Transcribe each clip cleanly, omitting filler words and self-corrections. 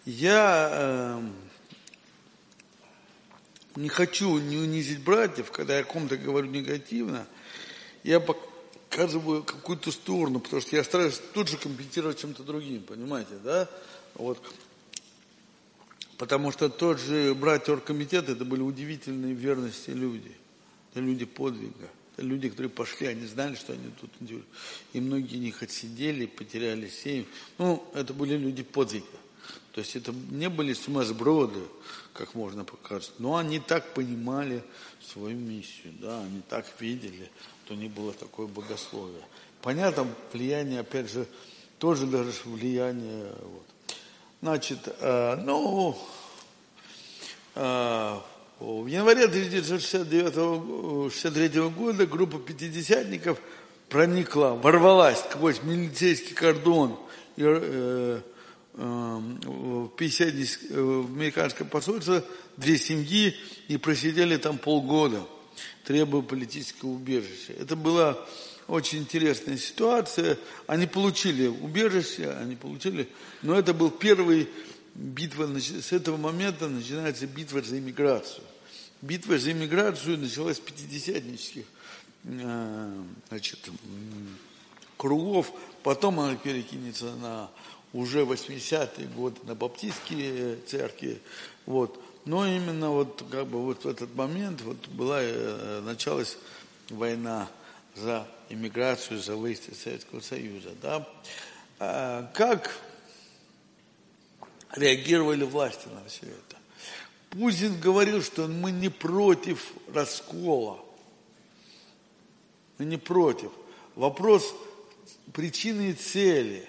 Я не хочу не унизить братьев, когда я о ком-то говорю негативно, я показываю какую-то сторону, потому что я стараюсь тут же компенсировать чем-то другим, понимаете, да? Вот. Потому что тот же братья оргкомитета, это были удивительные верности люди. Это люди подвига. Это люди, которые пошли, они знали, что они тут делают. И многие из них отсидели, потеряли семьи. Это были люди подвига. То есть это не были сумасброды, как можно показать. Но они так понимали свою миссию, да, они так видели, что не было такое богословие. Понятно, влияние, опять же, тоже даже влияние. Вот. Значит, в январе 1963 года группа пятидесятников ворвалась сквозь милицейский кордон в американское посольство, 2 семьи, и просидели там полгода, требуя политического убежища. Это была очень интересная ситуация. Они получили убежище, но это был первый битва. С этого момента начинается битва за иммиграцию. Битва за иммиграцию началась с пятидесятнических кругов, потом она перекинется на уже 80-е годы на баптистские церкви. Вот. Но именно в этот момент началась война за иммиграцию, за выезд из Советского Союза. Да? Как реагировали власти на все это? Путин говорил, что мы не против раскола. Мы не против. Вопрос причины и цели.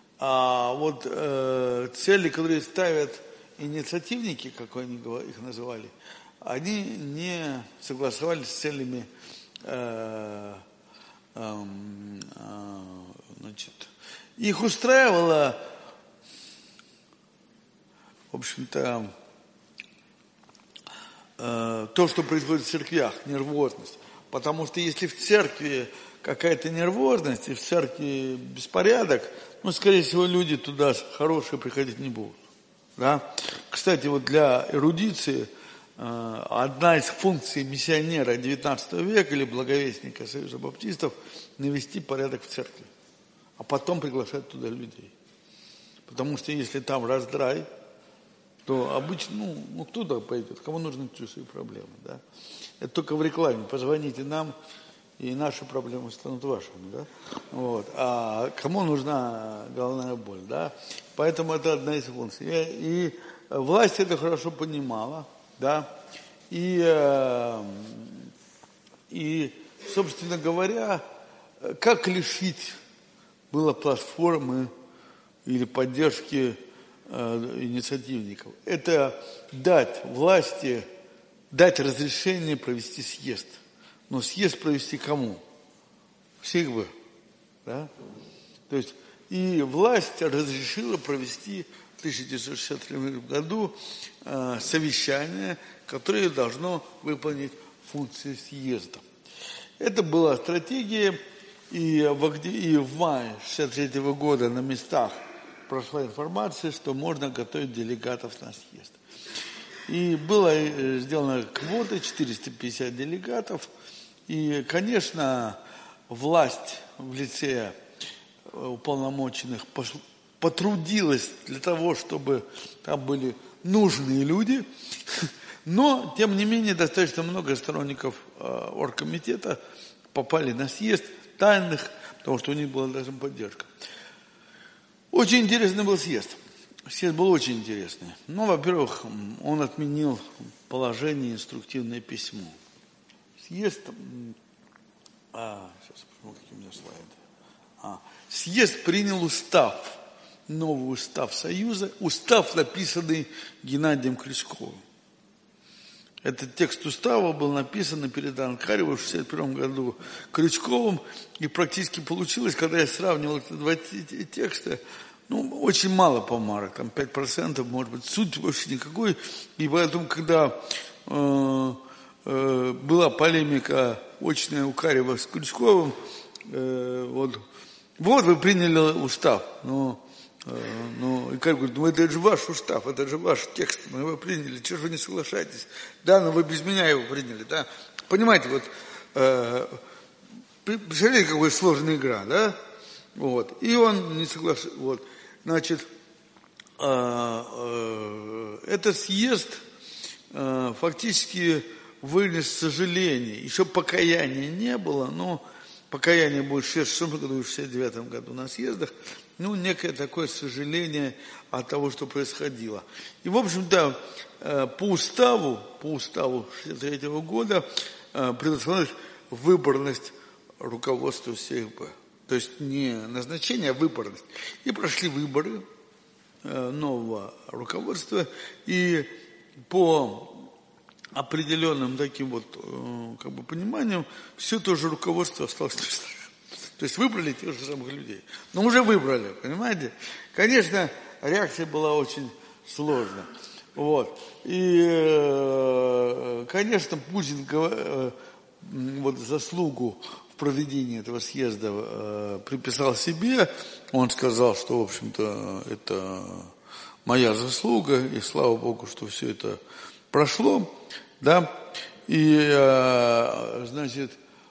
Цели, которые ставят инициативники, как они их называли, они не согласовались с целями их устраивало, в общем-то, то, что происходит в церквях, нервозность. Потому что если в церкви какая-то нервозность, и в церкви беспорядок, скорее всего, люди туда хорошие приходить не будут. Да? Кстати, для эрудиции одна из функций миссионера XIX века или благовестника Союза баптистов – навести порядок в церкви, а потом приглашать туда людей. Потому что если там раздрай, то обычно, кто туда пойдет, кому нужны чужие проблемы. Да? Это только в рекламе. Позвоните нам, и наши проблемы станут вашими. Да? Вот. А кому нужна головная боль? Да? Поэтому это одна из функций. И власть это хорошо понимала. Да? И, собственно говоря, как лишить было платформы или поддержки инициативников? Это дать власти, дать разрешение провести съезд. Но съезд провести кому? Всех бы. Да? То есть, и власть разрешила провести в 1963 году совещание, которое должно выполнить функции съезда. Это была стратегия, и в мае 1963 года на местах прошла информация, что можно готовить делегатов на съезд. И была сделана квота 450 делегатов. И, конечно, власть в лице уполномоченных потрудилась для того, чтобы там были нужные люди. Но, тем не менее, достаточно много сторонников оргкомитета попали на съезд тайных, потому что у них была даже поддержка. Очень интересный был съезд. Съезд был очень интересный. Во-первых, он отменил положение инструктивное письмо. Съезд... сейчас посмотрим, какие у меня слайды. Съезд принял устав, новый устав Союза, устав, написанный Геннадием Крючковым. Этот текст устава был написан и передан Кареву в 1961 году Крючковым, и практически получилось, когда я сравнивал эти два текста, очень мало помарок, там 5%, может быть, суть вообще никакой, и поэтому, когда была полемика очная у Карева с Крючковым, вы приняли устав, но Ну, и как говорит, ну это же ваш устав, это же ваш текст, мы его приняли, чего же вы не соглашаетесь? Да, но вы без меня его приняли, да? Понимаете, вот, представляете, какая сложная игра, да? Вот, и он не соглашается, вот, значит, этот съезд фактически вынес сожаление, еще покаяния не было, но покаяние будет в 1966 году и в 1969 году на съездах, ну, некое такое сожаление от того, что происходило. И, в общем-то, по уставу 1963 года предусмотрелась выборность руководства СЕХБ. То есть не назначение, а выборность. И прошли выборы нового руководства, и по определенным таким вот как бы пониманиям все то же руководство осталось на местах. То есть выбрали тех же самых людей. Но уже выбрали, понимаете? Конечно, реакция была очень сложная. Вот. И, конечно, Путин вот заслугу в проведении этого съезда приписал себе. Он сказал, что, в общем-то, это моя заслуга, и слава Богу, что все это прошло. Да? И, значит,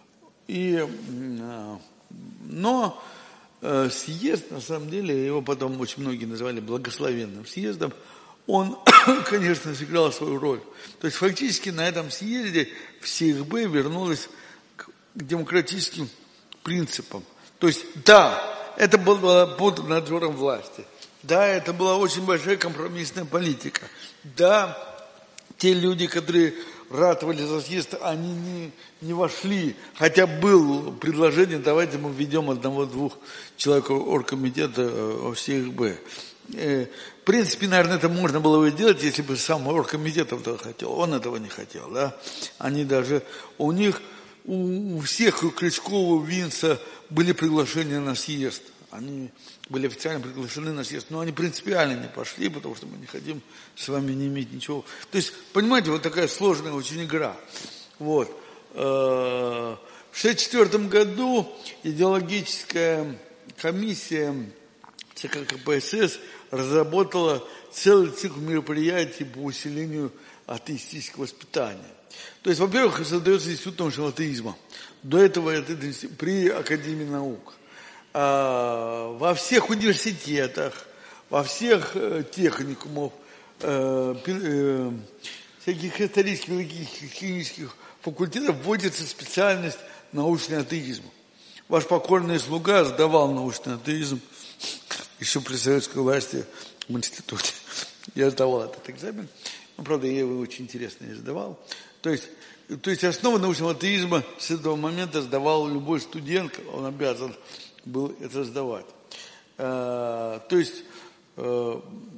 но съезд, на самом деле, его потом очень многие называли благословенным съездом, он, конечно, сыграл свою роль. То есть фактически на этом съезде СЕХБ вернулась к демократическим принципам. То есть, да, это было под надзором власти. Да, это была очень большая компромиссная политика. Да, те люди, которые ратовали за съезд, они не вошли. Хотя было предложение, давайте мы введем 1-2 человек оргкомитета в СЕХБ. В принципе, наверное, это можно было бы сделать, если бы сам оргкомитет этого хотел. Он этого не хотел, да. Они даже, у всех, у Крючкова, Винца были приглашения на съезд. Они были официально приглашены на съезд, но они принципиально не пошли, потому что мы не хотим с вами не иметь ничего. То есть, понимаете, вот такая сложная очень игра. Вот. В 1964 году идеологическая комиссия ЦК КПСС разработала целый цикл мероприятий по усилению атеистического воспитания. То есть, во-первых, создается институт научного атеизма. До этого это при Академии наук. Во всех университетах, во всех техникумах, всяких исторических, химических факультетов вводится специальность научный атеизм. Ваш покорный слуга сдавал научный атеизм еще при советской власти в институте. Я сдавал этот экзамен. Ну, правда, я его очень интересно и сдавал. То есть основа научного атеизма с этого момента сдавал любой студент, он обязан был это сдавать. То есть в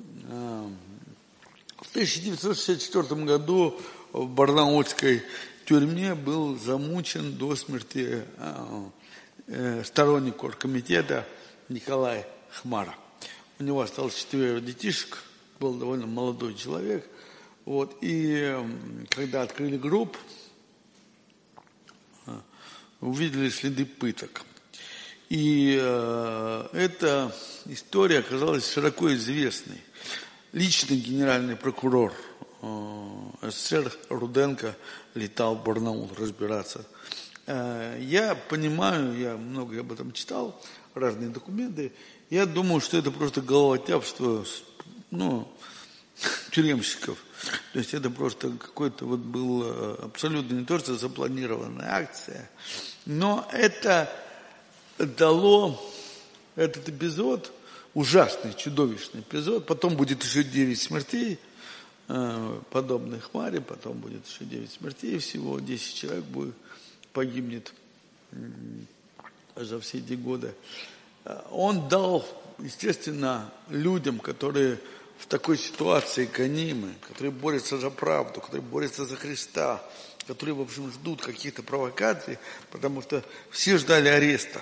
1964 году в барнаульской тюрьме был замучен до смерти сторонник оргкомитета Николай Хмара. У него осталось 4 детишек, был довольно молодой человек. Вот, и когда открыли гроб, увидели следы пыток. И эта история оказалась широко известной. Личный генеральный прокурор СССР Руденко летал в Барнаул разбираться. Я понимаю, я много об этом читал, разные документы. Я думаю, что это просто головотяпство, тюремщиков. То есть это просто какой-то вот был абсолютно не то, что запланированная акция. Но это дало этот эпизод, ужасный, чудовищный эпизод. Потом будет еще 9 смертей, подобных Хмаре, потом будет еще 9 смертей всего, 10 человек погибнет за все эти годы. Он дал, естественно, людям, которые в такой ситуации гонимы, которые борются за правду, которые борются за Христа, которые, в общем, ждут каких-то провокаций, потому что все ждали ареста.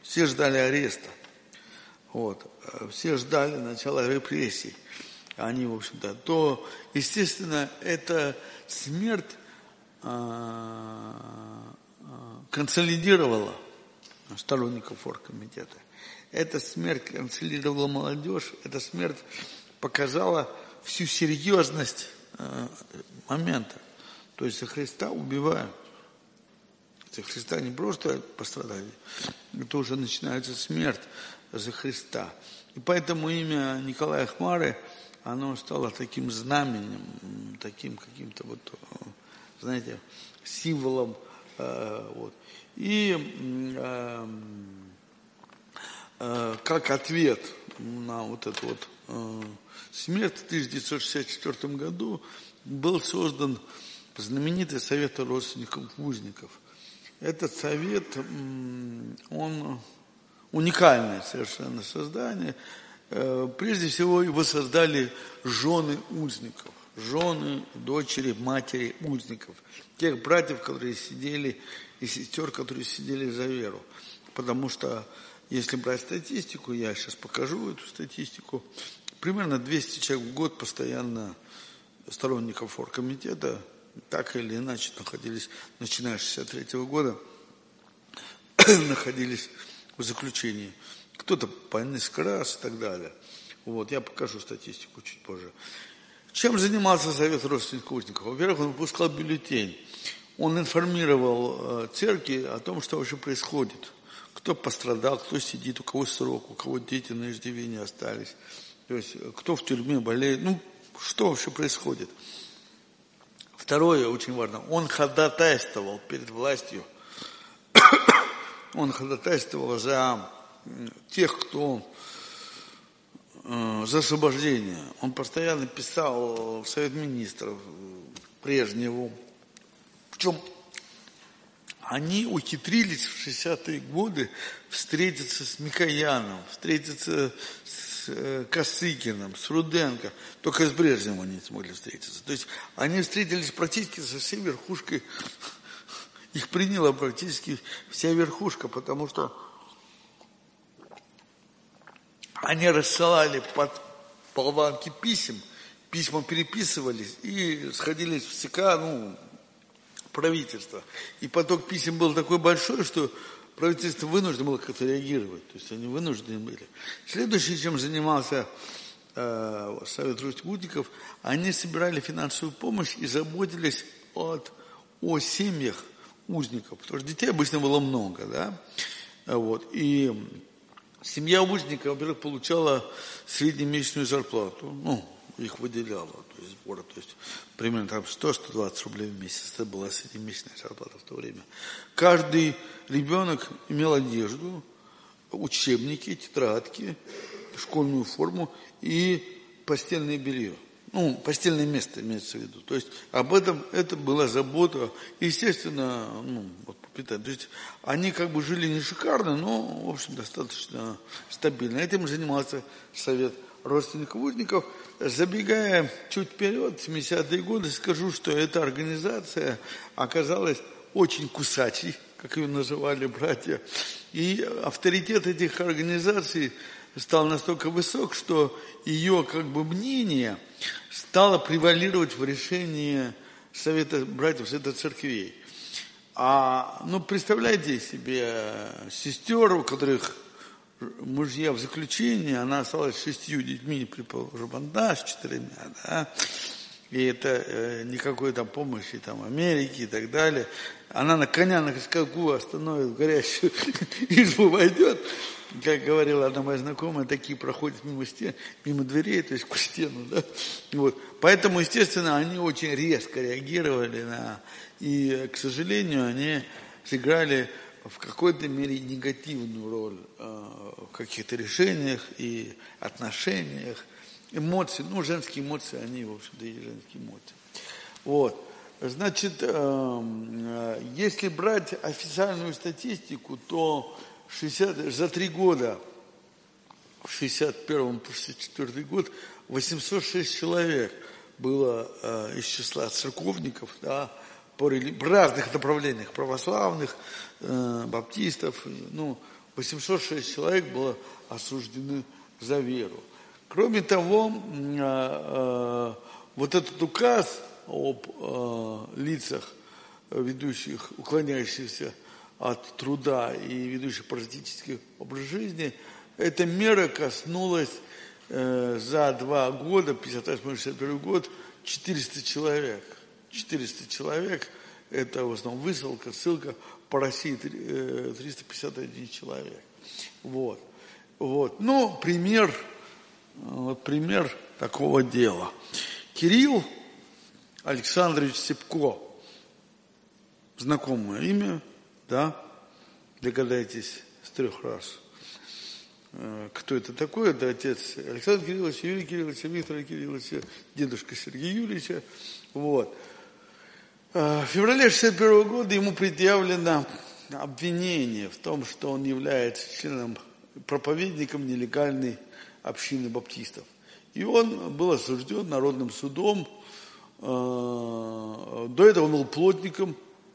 Вот. Все ждали начала репрессий. Они, в общем-то, то, естественно, эта смерть консолидировала сторонников оргкомитета. эта смерть канцелировала молодежь, эта смерть показала всю серьезность момента. То есть за Христа убивают. За Христа не просто пострадали, это уже начинается смерть за Христа. И поэтому имя Николая Хмары, оно стало таким знаменем, таким каким-то вот, знаете, символом. Вот. И как ответ на вот эту вот смерть в 1964 году был создан знаменитый совет родственников узников. Этот совет, он уникальное совершенно создание. Прежде всего его создали жены узников, жены, дочери, матери узников, тех братьев, которые сидели, и сестер, которые сидели за веру. Потому что, если брать статистику, я сейчас покажу эту статистику, примерно 200 человек в год постоянно сторонников оргкомитета так или иначе находились, начиная с 1963 года, находились в заключении. Кто-то по несколько раз и так далее. Вот, я покажу статистику чуть позже. Чем занимался Совет родственников узников? Во-первых, он выпускал бюллетень. Он информировал церкви о том, что вообще происходит. Кто пострадал, кто сидит, у кого срок, у кого дети на иждивении остались. То есть, кто в тюрьме болеет. Ну, что вообще происходит. Второе, очень важно, он ходатайствовал перед властью. Он ходатайствовал за тех, кто за освобождение. Он постоянно писал в Совет министров прежнего. Причем они ухитрились в 60-е годы встретиться с Микояном, встретиться с Косыгиным, с Руденко. Только с Брежневым они не смогли встретиться. То есть они встретились практически со всей верхушкой. Их приняла практически вся верхушка, потому что они рассылали под болванки писем, письма переписывались и сходились в ЦК, правительство. И поток писем был такой большой, что правительство вынуждено было как-то реагировать. То есть они вынуждены были. Следующее, чем занимался Совет родственников, они собирали финансовую помощь и заботились о семьях узников. Потому что детей обычно было много, да. Вот. И семья узника, во-первых, получала среднемесячную зарплату, их выделяла, то есть сбора, то есть примерно там 100-120 рублей в месяц, это была среднемесячная зарплата в то время. Каждый ребенок имел одежду, учебники, тетрадки, школьную форму и постельное белье. Постельное место имеется в виду. То есть об этом, это была забота, естественно, то есть они как бы жили не шикарно, но, в общем, достаточно стабильно. Этим занимался Совет родственников узников. Забегая чуть вперед, в 70-е годы, скажу, что эта организация оказалась очень кусачей, как ее называли братья. И авторитет этих организаций стал настолько высок, что ее как бы мнение стало превалировать в решении Совета братьев, Совета церквей. Представляете себе сестер, у которых мужья в заключении, она осталась с 6 детьми, предположим, одна, с 4, да, и это никакой там помощи там Америки и так далее. Она на коня, на скаку остановит, в горящую избу войдет. Как говорила одна моя знакомая, такие проходят мимо дверей, то есть к стену, да. Вот. Поэтому, естественно, они очень резко реагировали и, к сожалению, они сыграли в какой-то мере негативную роль в каких-то решениях и отношениях. Эмоции, женские эмоции, они, в общем-то, и женские эмоции. Вот. Значит, если брать официальную статистику, то за 3 года, в 61-м по 64-й год, 806 человек было из числа церковников, да, в разных направлениях, православных, баптистов, 806 человек было осуждены за веру. Кроме того, вот этот указ об лицах, ведущих, уклоняющихся от труда и ведущих паразитический образ жизни, Эта мера коснулась за 2 года, 58-61 год, 400 человек. 400 человек, это в основном высылка, ссылка, по России 351 человек. Вот. Ну, пример такого дела. Кирилл Александрович Цепко. Знакомое имя, да? Догадайтесь с 3 раз. Кто это такой? Это отец Александра Кирилловича, Юрия Кирилловича, Виктора Кирилловича, дедушка Сергея Юрьевича. Вот. В феврале 1961 года ему предъявлено обвинение в том, что он является членом, проповедником нелегальной общины баптистов. И он был осужден народным судом. До этого он был плотником.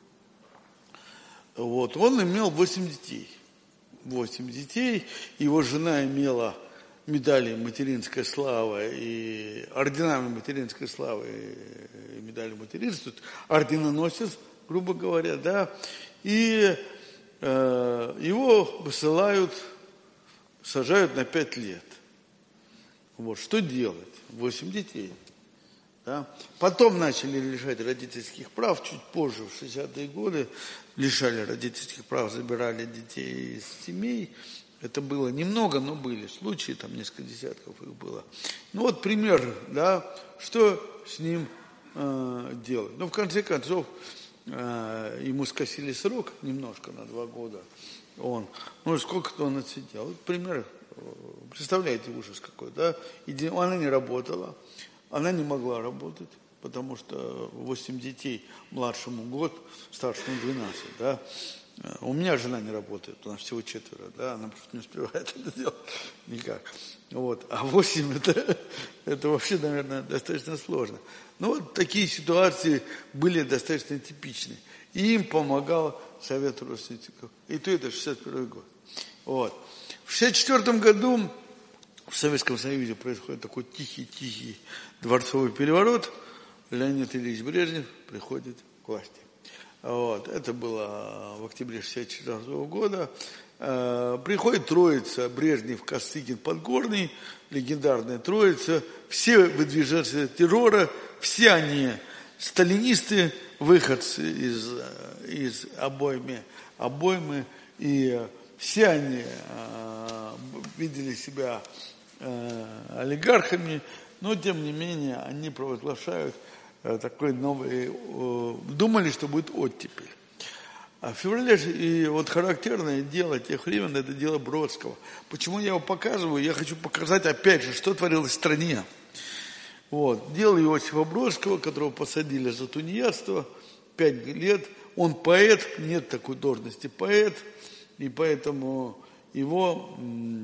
Вот. Он имел 8 детей. 8 детей. Его жена имела медали материнской славы и орденами материнской славы и медали материнства. Орденоносец, грубо говоря, да. И его высылают, сажают на 5 лет. Вот. Что делать? 8 детей. Да? Потом начали лишать родительских прав, чуть позже, в 60-е годы, лишали родительских прав, забирали детей из семей. Это было немного, но были случаи, там несколько десятков их было. Ну вот пример, да, что с ним делать. Ну, в конце концов, ему скосили срок немножко на 2 года. Сколько-то он отсидел. Вот пример, представляете, ужас какой, да? Она не работала. Она не могла работать, потому что 8 детей, младшему год, старшему 12, да. У меня жена не работает, у нас всего 4, да, она просто не успевает это делать никак. Вот. А 8 это вообще, наверное, достаточно сложно. Ну вот такие ситуации были достаточно типичны. И им помогал Совет родственников. И то это 61 год. Вот. В 64 году в Советском Союзе происходит такой тихий дворцовый переворот. Леонид Ильич Брежнев приходит к власти. Вот. Это было в октябре 1964 года. Приходит троица: Брежнев, Косыгин, Подгорный, легендарная троица. Все выдвиженцы террора, все они сталинисты, выходцы из обоймы, и все они видели себя олигархами, но тем не менее они провозглашают такой новый, думали, что будет оттепель. А в феврале, и вот характерное дело тех времен, это дело Бродского. Почему я его показываю? Я хочу показать опять же, что творилось в стране. Вот. Дело Иосифа Бродского, которого посадили за тунеядство, 5 лет. Он поэт, нет такой должности поэт, и поэтому его,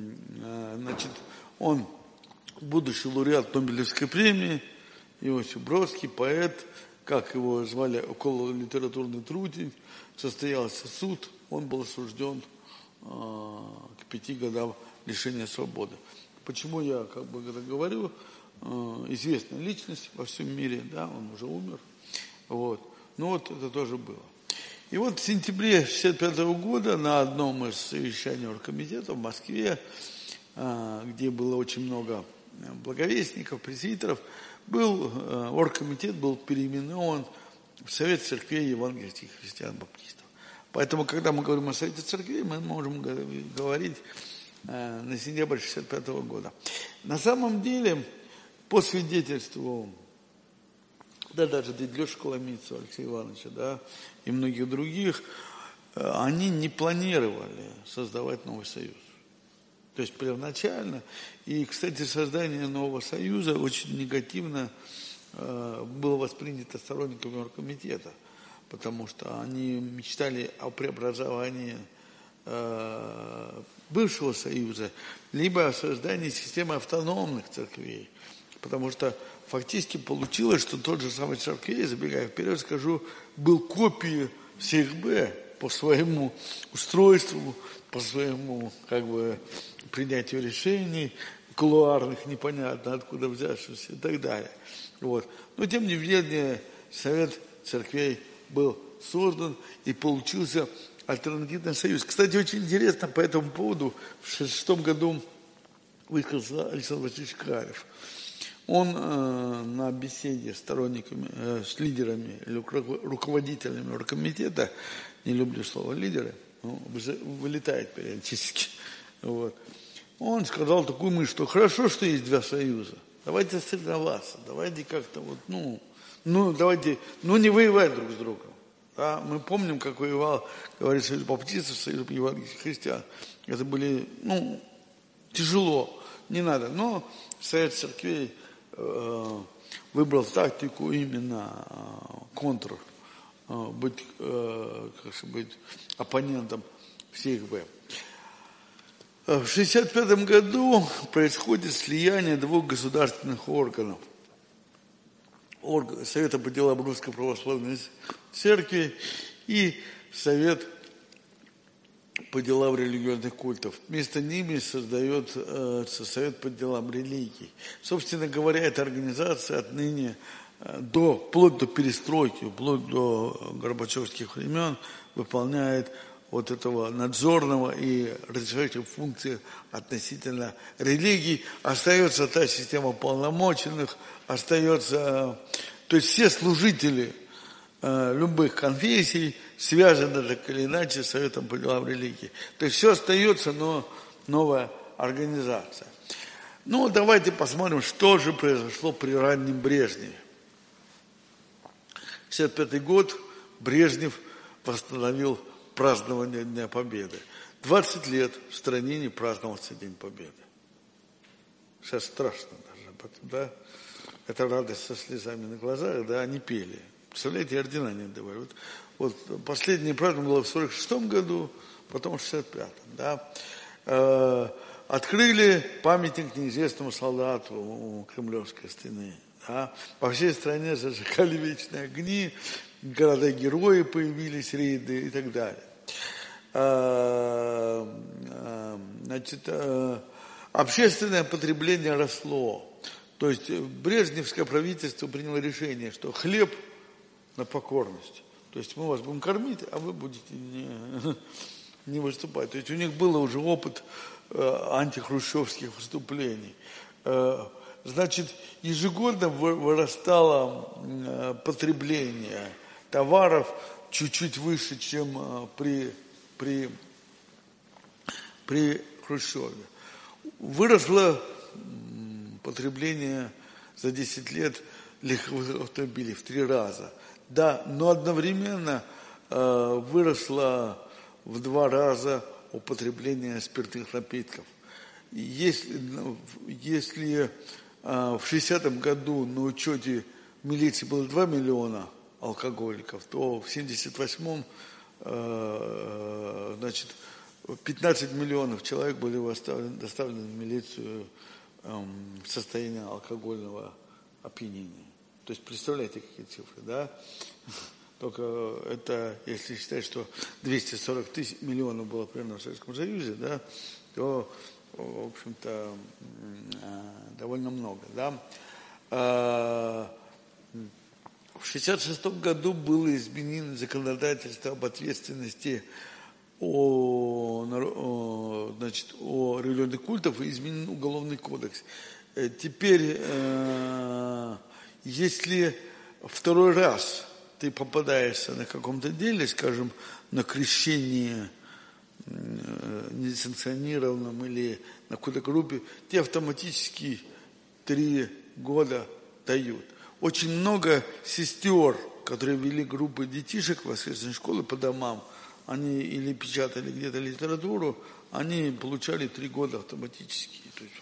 он будущий лауреат Нобелевской премии, Иосиф Бродский, поэт, как его звали, около литературный трудник, состоялся суд, он был осужден к 5 годам лишения свободы. Почему я это говорю? Известная личность во всем мире, да, он уже умер. Вот. Ну вот это тоже было. И вот в сентябре 1965 года на одном из совещаний оргкомитета в Москве, где было очень много благовестников, пресвитеров, оргкомитет был переименован в Совет церквей евангельских христиан-баптистов. Поэтому, когда мы говорим о Совете церквей, мы можем говорить на сентябрь 1965 года. На самом деле, по свидетельству, даже Леши Коломийцева, Алексея Ивановича, да, и многих других, они не планировали создавать новый союз. То есть первоначально. И, кстати, создание нового союза очень негативно было воспринято сторонниками оргкомитета, потому что они мечтали о преобразовании бывшего союза, либо о создании системы автономных церквей. Потому что фактически получилось, что тот же самый Церквей, забегая вперед, скажу, был копией СХБ по своему устройству, по своему принятию решений, кулуарных, непонятно откуда взявшихся и так далее. Вот. Но тем не менее Совет церквей был создан, и получился альтернативный союз. Кстати, очень интересно по этому поводу в 1966 году высказался Александр Васильевич Карев. Он на беседе с сторонниками, с лидерами или руководителями оргкомитета, не люблю слово лидеры, вылетает периодически, вот. Он сказал такую мысль, что хорошо, что есть два союза, давайте соревноваться, давайте как-то давайте не воевать друг с другом. Да? Мы помним, как воевал, говорит, Союз баптистов, Союз евангельских христиан. Это были, тяжело, не надо. Но Совет церквей выбрал тактику именно быть оппонентом всех В. В 1965 году происходит слияние двух государственных органов. Совета по делам Русской Православной Церкви и Совет по делам религиозных культов. Вместо ними создается Совет по делам религий. Собственно говоря, эта организация отныне вплоть до перестройки, вплоть до горбачевских времен выполняет вот этого надзорного и разрешающих функций относительно религий. Остается та система полномоченных, остается... То есть все служители любых конфессий связаны так или иначе с Советом по делам религии. То есть все остается, но новая организация. Давайте посмотрим, что же произошло при раннем Брежневе. 1965 год Брежнев восстановил празднование Дня Победы. 20 лет в стране не праздновался День Победы. Сейчас страшно даже, да? Это радость со слезами на глазах, да, они пели. Представляете, ордена не отдавали. Вот последнее празднование было в 1946 году, потом в 1965, да. Открыли памятник неизвестному солдату у Кремлевской стены. Да. По всей стране зажигали вечные огни, города-герои появились, рейды и так далее. Общественное потребление росло. То есть брежневское правительство приняло решение, что хлеб на покорность. То есть мы вас будем кормить, а вы будете не выступать. То есть у них был уже опыт антихрущевских выступлений. Значит, ежегодно вырастало потребление товаров чуть-чуть выше, чем при Хрущеве. Выросло потребление за 10 лет легковых автомобилей в 3 раза. Да, но одновременно выросло в 2 раза употребление спиртных напитков. Если в 60-м году на учете милиции было 2 миллиона алкоголиков, то в 78-м, 15 миллионов человек были доставлены в милицию в состоянии алкогольного опьянения. То есть, представляете, какие цифры, да? Только это, если считать, что 240 миллионов было примерно в Советском Союзе, да, то, в общем-то, довольно много, да. В 1966 году было изменено законодательство об ответственности о религиозных культах и изменен Уголовный кодекс. Теперь, если второй раз ты попадаешься на каком-то деле, скажем, на крещении несанкционированном или на какой-то группе, тебе автоматически 3 года дают. Очень много сестер, которые вели группы детишек в воскресной школы по домам, они или печатали где-то литературу, они получали 3 года автоматически. То есть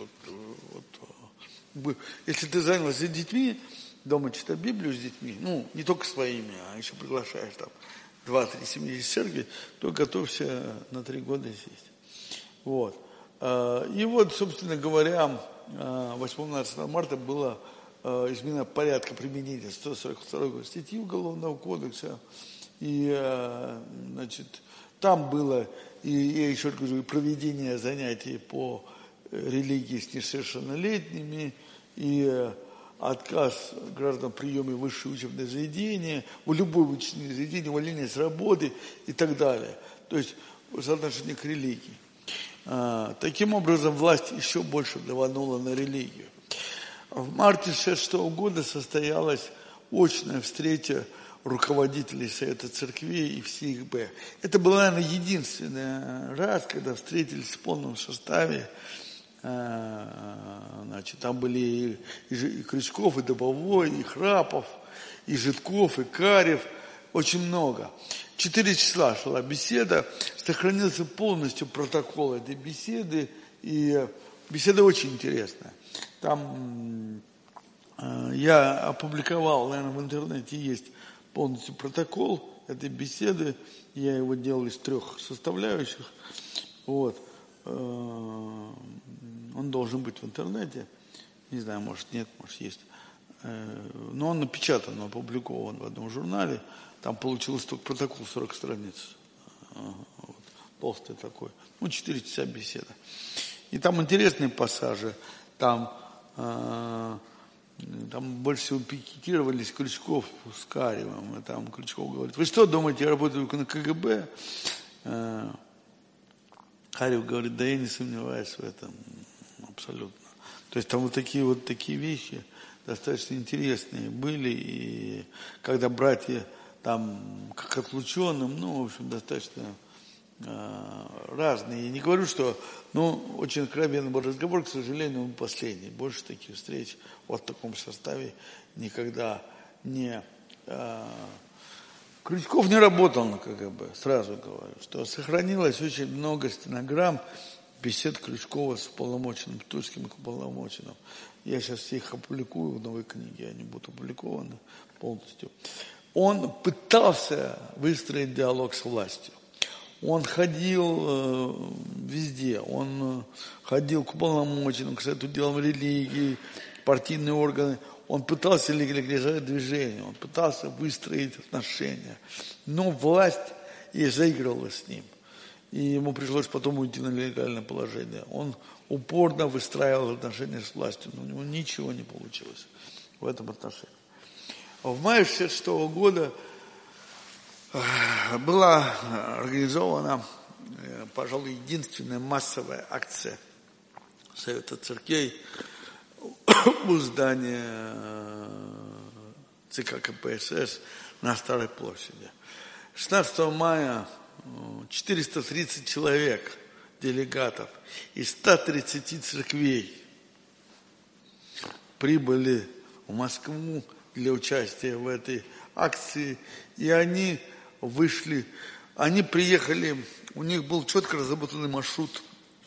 если ты занялся детьми, дома читать Библию с детьми, не только своими, а еще приглашаешь там 2-3 семьи из церкви, то готовься на 3 года сесть. Вот. И вот, собственно говоря, 18 марта было изменено порядка применения 142 статьи Уголовного кодекса. И, там было, и я еще раз говорю, проведение занятий по религии с несовершеннолетними, и отказ граждан в приеме в высшее учебное заведение, в любое учебное заведение, увольнение с работы и так далее. то есть соотношение к религии. Таким образом, власть еще больше даванула на религию. В марте 1966 года состоялась очная встреча руководителей Совета Церквей и ФСИХБ. Это был, наверное, единственный раз, когда встретились в полном составе. Значит, там были и Крючков, и Добовой, и Храпов, и Житков, и Карев. Очень много. 4 числа шла беседа. Сохранился полностью протокол этой беседы. И беседа очень интересная. Там я опубликовал, наверное, в интернете есть полностью протокол этой беседы. Я его делал из 3 составляющих. Вот. Он должен быть в интернете. Не знаю, может нет, может есть. Но он напечатан, опубликован в одном журнале. Там получилось только протокол 40 страниц. Вот. Толстый такой. 4 часа беседа. И там интересные пассажи. Там больше всего пикетировались Крючков с Каревым. И там Крючков говорит: вы что думаете, я работаю на КГБ? Карев говорит: да я не сомневаюсь в этом абсолютно. То есть там вот такие вещи достаточно интересные были. И когда братья там как отлученным, в общем, достаточно разные. Я не говорю, что, очень откровенный был разговор, к сожалению, он последний. Больше таких встреч вот в таком составе никогда не... Крючков не работал на КГБ, сразу говорю, что сохранилось очень много стенограмм бесед Крючкова с уполномоченным, тульским уполномоченным. Я сейчас все их опубликую в новой книге, они будут опубликованы полностью. Он пытался выстроить диалог с властью. Он ходил везде, он ходил к уполномоченным, к Совету делам религии, партийные органы. Он пытался легализовать движение, он пытался выстроить отношения. Но власть и заигрывала с ним. И ему пришлось потом уйти на нелегальное положение. Он упорно выстраивал отношения с властью, но у него ничего не получилось в этом отношении. В мае 1966 года была организована, пожалуй, единственная массовая акция Совета Церквей у здания ЦК КПСС на Старой площади. 16 мая 430 человек, делегатов из 130 церквей прибыли в Москву для участия в этой акции, и они приехали, у них был четко разработанный маршрут,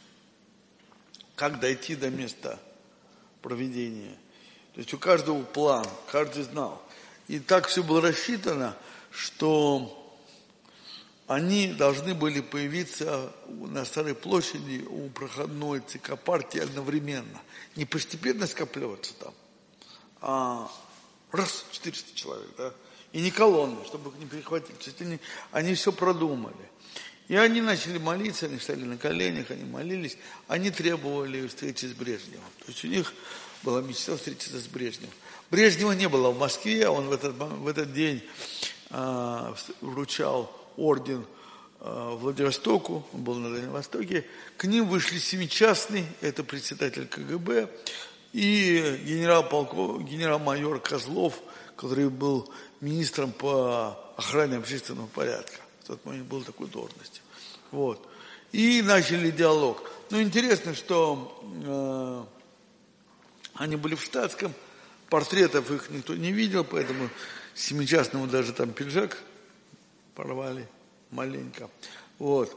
как дойти до места проведения. То есть у каждого план, каждый знал. И так все было рассчитано, что они должны были появиться на Старой площади у проходной ЦК партии одновременно. Не постепенно скапливаться там, а раз, 400 человек, да, и не колонны, чтобы их не перехватить. Они все продумали. И они начали молиться, они стали на коленях, они молились, они требовали встречи с Брежневым. То есть у них была мечта встретиться с Брежневым. Брежнева не было в Москве, он в этот день вручал орден Владивостоку, он был на Дальнем Востоке. К ним вышли Семичастный, это председатель КГБ, и генерал-майор Козлов, который был министром по охране общественного порядка. В тот момент был такой должности. Вот. И начали диалог. Но интересно, что они были в штатском, портретов их никто не видел, поэтому Семичастному даже там пиджак порвали маленько. Вот.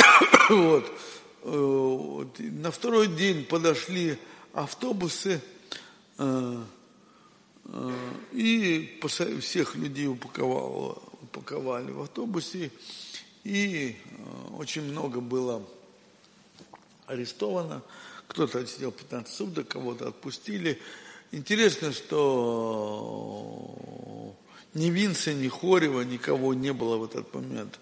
На второй день подошли автобусы, и всех людей упаковали в автобусе, и очень много было арестовано. Кто-то отсидел 15 суток, кого-то отпустили. Интересно, что ни Винца, ни Хорева, никого не было в этот момент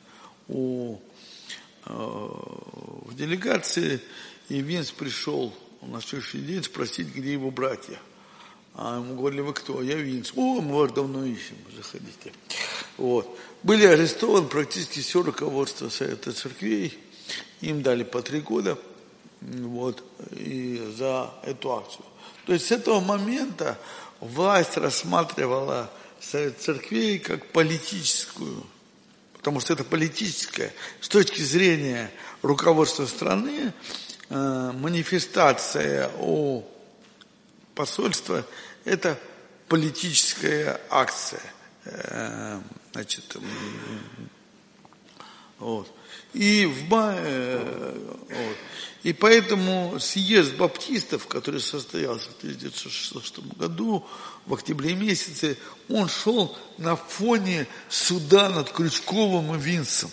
в делегации. И Винц пришел на следующий день спросить, где его братья. А ему говорили: вы кто? Я Винц. О, мы вас давно ищем, заходите. Вот. Были арестованы практически все руководство Совета Церквей, им дали по 3 года вот, и за эту акцию. То есть с этого момента власть рассматривала Совет Церквей как политическую, потому что это политическая, с точки зрения руководства страны, манифестация о посольстве – это политическая акция. Значит, вот. И поэтому съезд баптистов, который состоялся в 1966 году, в октябре месяце, он шел на фоне суда над Крючковым и Винсом.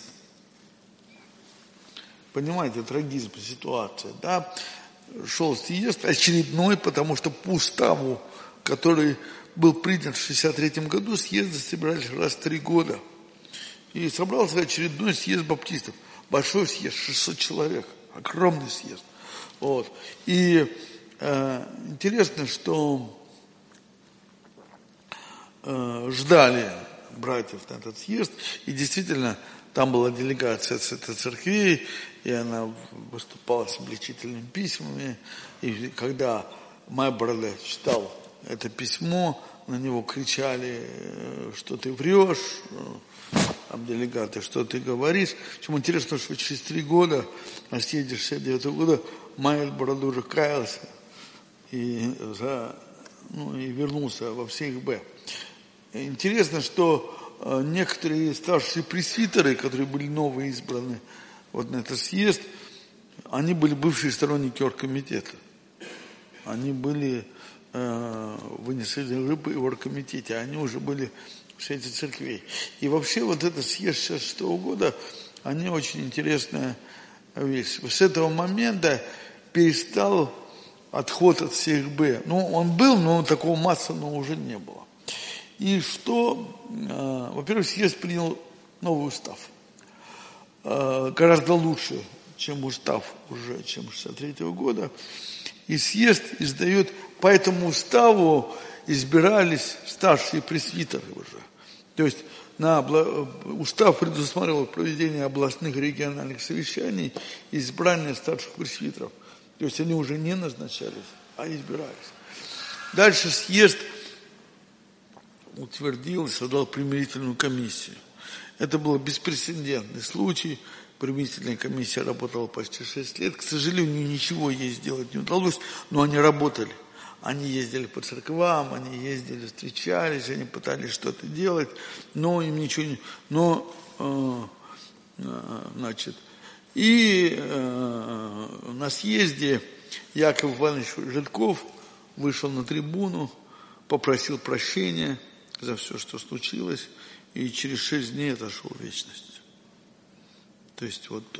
Понимаете, трагизм ситуации, да? Шел съезд очередной, потому что по уставу, который был принят в 1963 году, съезды собирались раз в 3 года. И собрался очередной съезд баптистов. Большой съезд, 600 человек, огромный съезд. Вот. И интересно, что ждали братьев на этот съезд, и действительно там была делегация Святой Церкви, и она выступала с обличительными письмами, и когда Майбрале читал это письмо, на него кричали, что ты врешь, там делегаты, что ты говоришь. Причем интересно, что через 3 года, на съезде 1969 года, Майбрале уже каялся и вернулся во ВСХБ. Интересно, что некоторые старшие пресвитеры, которые были новые избраны вот на этот съезд, они были бывшие сторонники оргкомитета. Они были вынесены группы в оргкомитете, они уже были в Совете Церквей. И вообще вот этот съезд 1966 года, они очень интересная вещь. С этого момента перестал отход от ВСХБ. Ну, он был, но такого массового уже не было. И что, во-первых, съезд принял новый устав. Гораздо лучше, чем устав уже, чем 1963 года. И съезд издает, по этому уставу избирались старшие пресвитеры уже. То есть устав предусматривал проведение областных региональных совещаний и избрание старших пресвитеров. То есть они уже не назначались, а избирались. Дальше съезд утвердил и создал примирительную комиссию. Это был беспрецедентный случай. Примирительная комиссия работала почти 6 лет. К сожалению, ничего ей сделать не удалось, но они работали. Они ездили по церквам, они ездили, встречались, они пытались что-то делать, но им ничего не... на съезде Яков Иванович Жидков вышел на трибуну, попросил прощения за все, что случилось, и через 6 дней отошел в вечность. То есть вот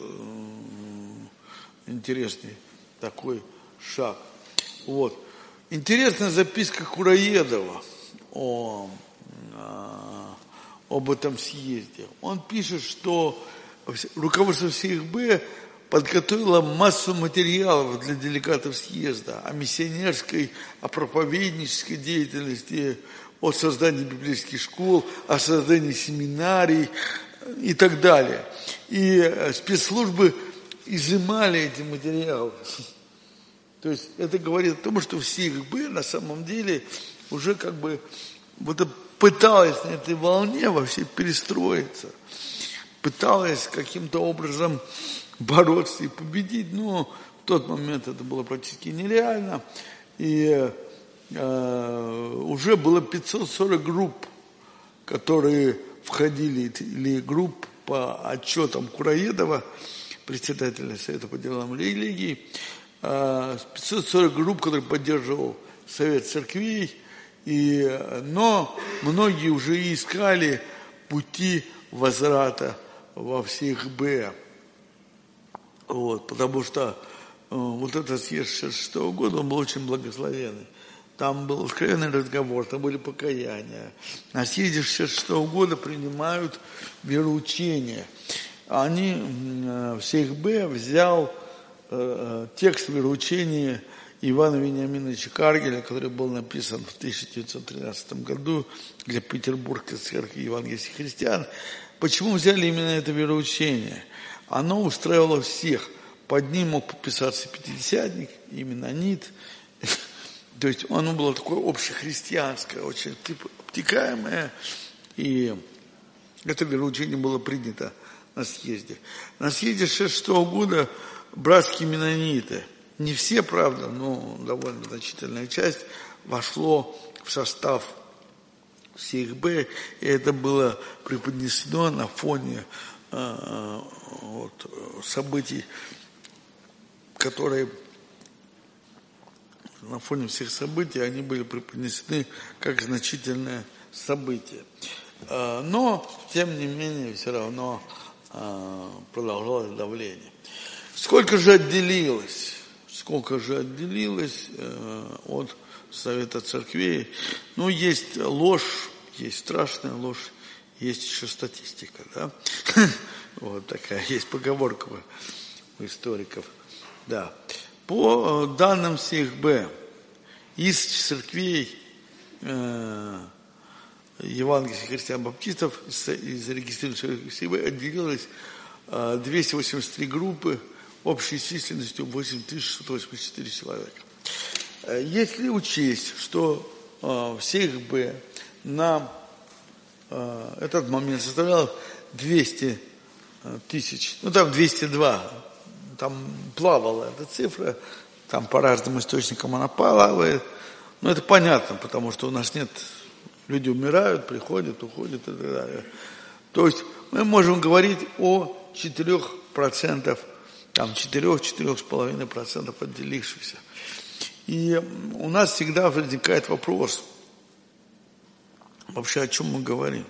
интересный такой шаг. Вот. Интересная записка Кураедова об этом съезде. Он пишет, что руководство ВСХБ подготовило массу материалов для делегатов съезда о миссионерской, о проповеднической деятельности, о создании библейских школ, о создании семинарий и так далее. И спецслужбы изымали эти материалы. То есть это говорит о том, что ВСХБ на самом деле уже как бы вот пыталась на этой волне вообще перестроиться, пыталась каким-то образом бороться и победить, но в тот момент это было практически нереально. И уже было 540 групп, которые входили, или групп по отчетам Кураедова, председателя Совета по делам религии, 540 групп, которые поддерживал Совет Церквей, но многие уже искали пути возврата во ВСХБ. Вот, потому что вот этот съезд 1966 года, он был очень благословенный. Там был откровенный разговор, там были покаяния. На съезде 1966 года принимают вероучение. ВСХБ взял текст вероучения Ивана Вениаминовича Каргеля, который был написан в 1913 году для Петербургской церкви евангельских христиан. Почему взяли именно это вероучение? Оно устраивало всех. Под ним мог подписаться пятидесятник и менонит. То есть оно было такое общехристианское, очень обтекаемое. И это вероучение было принято на съезде. На съезде 1966 года братские менониты, не все, правда, но довольно значительная часть, вошло в состав СИХБ, и это было преподнесено на фоне событий, которые на фоне всех событий, они были преподнесены как значительное событие. Но, тем не менее, все равно продолжалось давление. Сколько же отделилось от Совета Церквей? Ну, есть ложь, есть страшная ложь, есть еще статистика, да? Вот такая есть поговорка у историков. Да. По данным СИХБ, из церквей евангельских христиан-баптистов, из зарегистрированных СИХБ отделилось 283 группы общей численностью 8684 человека. Если учесть, что в СИХБ на этот момент составлял 200 тысяч, ну там 202, там плавала эта цифра, там по разным источникам она плавает, но это понятно, потому что у нас нет, люди умирают, приходят, уходят и так далее. То есть мы можем говорить о 4%, там 4-4,5% отделившихся. И у нас всегда возникает вопрос, вообще о чем мы говорим?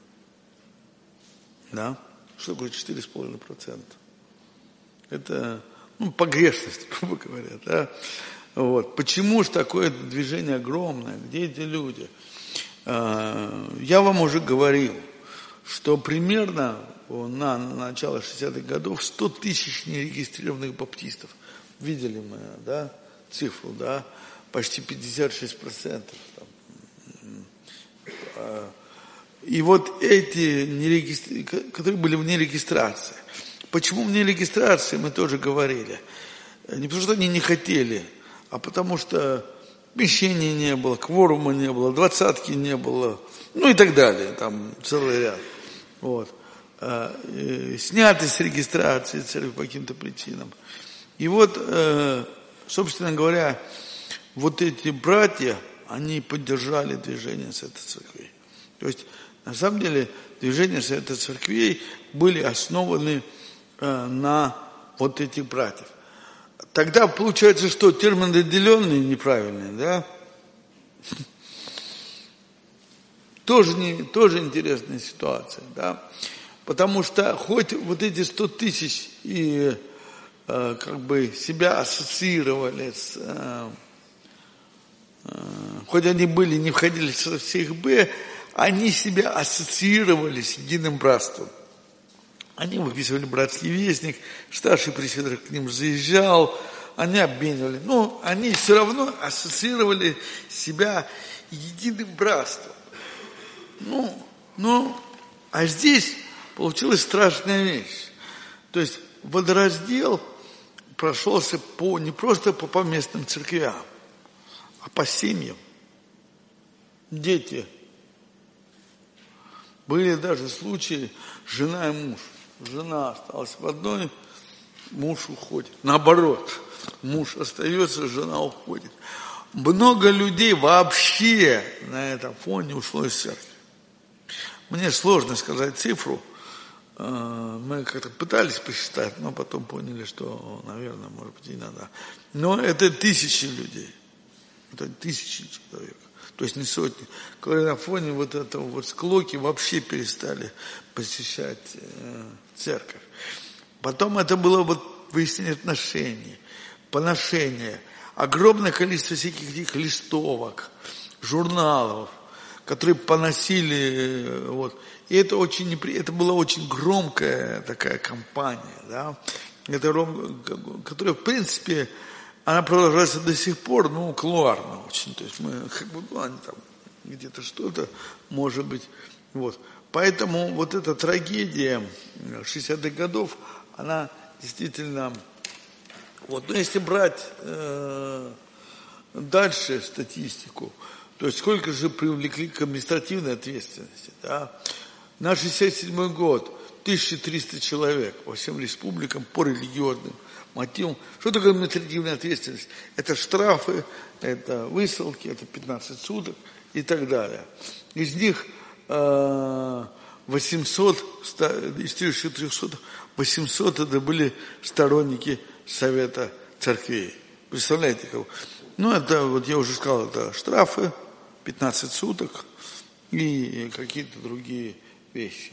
Да? Что такое 4,5%? Это погрешность, грубо говоря. Да? Вот. Почему же такое движение огромное? Где эти люди? Я вам уже говорил, что примерно на начало 60-х годов 100 тысяч нерегистрированных баптистов. Видели мы, да, цифру, да, почти 56%. И вот эти, которые были вне регистрации. Почему вне регистрации, мы тоже говорили. Не потому что они не хотели, а потому что помещения не было, кворума не было, двадцатки не было, ну и так далее, там целый ряд. Вот. Сняты с регистрации церкви по каким-то причинам. И вот, собственно говоря, вот эти братья, они поддержали движение Совета Церквей. То есть, на самом деле, движения Совета Церквей были основаны на вот этих братьев. Тогда получается, что термин «отделенный» неправильный, да? Тоже интересная ситуация, да? Потому что хоть вот эти 100 тысяч и как бы себя ассоциировали с... хоть они не входили в СИХБ, они себя ассоциировали с единым братством. Они выписывали братский вестник, старший пресвитер к ним заезжал, они обменивали. Но они все равно ассоциировали себя единым братством. А здесь получилась страшная вещь. То есть водораздел прошелся не просто по поместным церквям, а по семьям. Дети. Были даже случаи жена и муж. Жена осталась в одной, муж уходит. Наоборот, муж остается, жена уходит. Много людей вообще на этом фоне ушло из церкви. Мне сложно сказать цифру. Мы как-то пытались посчитать, но потом поняли, что, наверное, может быть, и не надо. Но это тысячи людей. Это тысячи человек. То есть не сотни. Которые на фоне вот этого вот склоки вообще перестали посещать церковь. Потом это было выяснение отношений, поношение. Огромное количество всяких этих листовок, журналов, которые поносили. Вот. И это была очень громкая такая кампания, да, которая, в принципе, она продолжается до сих пор, ну, кулуарно очень. То есть мы, как бы, ну, они там где-то что-то, может быть, вот. Поэтому вот эта трагедия 60-х годов, она действительно, вот, но если брать дальше статистику, то есть сколько же привлекли к административной ответственности, да? На 67 год 1300 человек по всем республикам по религиозным мотивам. Что такое административная ответственность? Это штрафы, это высылки, это 15 суток и так далее. Из них 800, из 1300, 800 это были сторонники Совета Церквей. Представляете, кого? Ну, это, вот я уже сказал, это штрафы, 15 суток и какие-то другие вещи.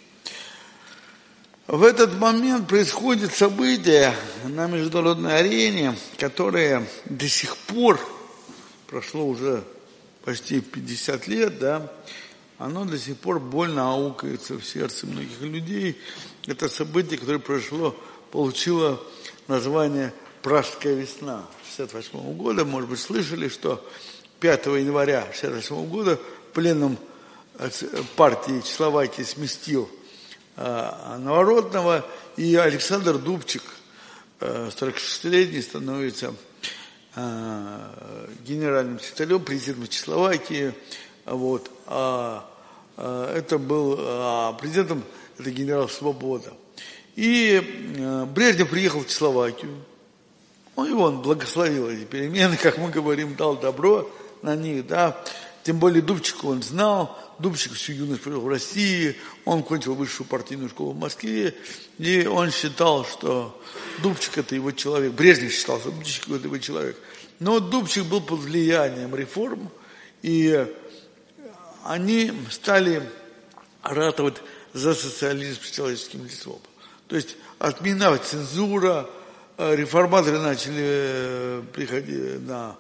В этот момент происходят события на международной арене, которые до сих пор, прошло уже почти 50 лет, да, оно до сих пор больно аукается в сердце многих людей. Это событие, которое получило название «Пражская весна» 1968 года. Может быть, слышали, что 5 января 1968 года пленум партии Чехословакии сместил Новородного, и Александр Дубчик, 46-летний, становится генеральным секретарем, президентом Чехословакии. Вот. Это был президентом, это генерал Свобода. И Брежнев приехал в Чехословакию. Ну, и он благословил эти перемены, как мы говорим, дал добро на них, да. Тем более Дубчика он знал. Дубчик всю юность провел в России, он кончил высшую партийную школу в Москве, и он считал, что Дубчик это его человек. Брежнев считал, что Дубчик это его человек. Но Дубчик был под влиянием реформ, и они стали ратовать за социализм с человеческим лицом. То есть отмена цензура, реформаторы начали приходить на,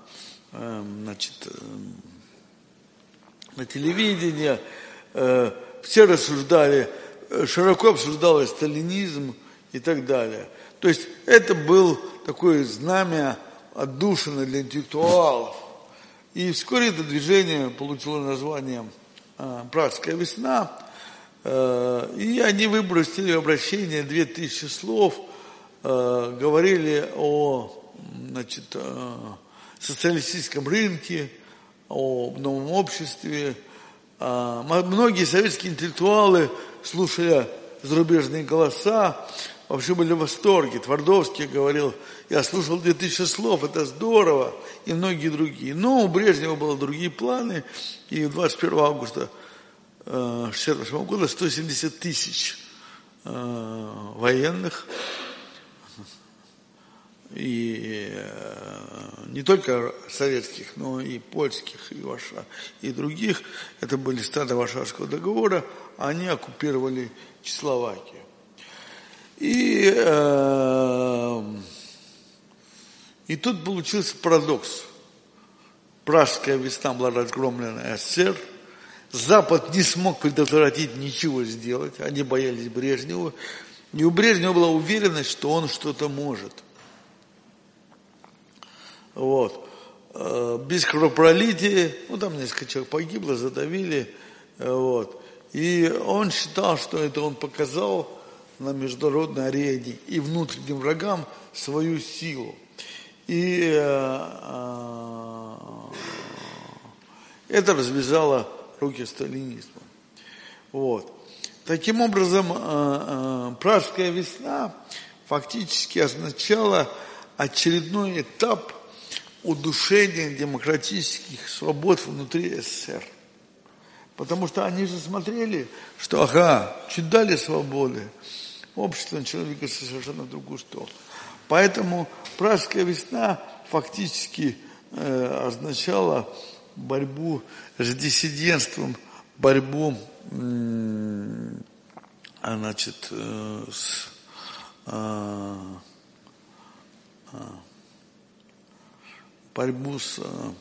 на телевидение, все рассуждали, широко обсуждалось сталинизм и так далее. То есть это был такое знамя отдушины для интеллектуалов. И вскоре это движение получило название «Пражская весна», и они выбросили обращение 2000 слов, говорили о, социалистическом рынке, о новом обществе. Многие советские интеллектуалы, слушая зарубежные голоса, вообще были в восторге. Твардовский говорил: я слушал 2000 слов, это здорово, и многие другие. Но у Брежнева были другие планы, и 21 августа 1968 года 170 тысяч военных, и не только советских, но и польских, и других, это были страны Варшавского договора, они оккупировали Чехословакию. И тут получился парадокс. Пражская весна была разгромлена СССР, Запад не смог предотвратить ничего сделать, они боялись Брежнева, и у Брежнева была уверенность, что он что-то может. Вот. Без кровопролития, там несколько человек погибло, задавили, вот. И он считал, что это он показал на международной арене и внутренним врагам свою силу. И это развязало руки сталинизма. Вот. Таким образом, Пражская весна фактически означала очередной этап удушения демократических свобод внутри СССР. Потому что они же смотрели, что чуть дали свободы, общество начало двигаться совершенно в другую сторону. Поэтому Пражская весна фактически означала борьбу с диссидентством, борьбу борьбу с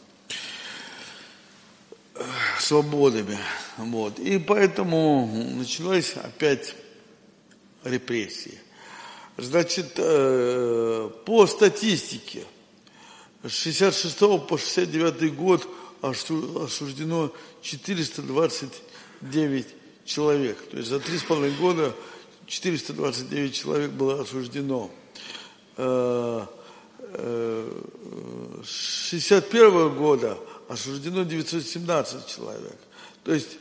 свободами. Вот. И поэтому началась опять репрессии. Значит, по статистике, С 66 по 69 год осуждено 429 человек. То есть за 3,5 года 429 человек было осуждено. С 61 года осуждено 917 человек. То есть,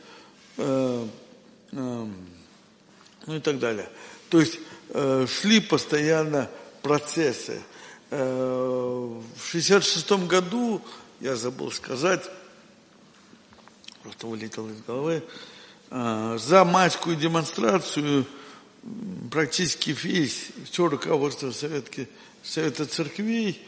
ну и так далее. То есть шли постоянно процессы. В 66 году, я забыл сказать, просто вылетело из головы, за майскую демонстрацию практически все руководство Совета церквей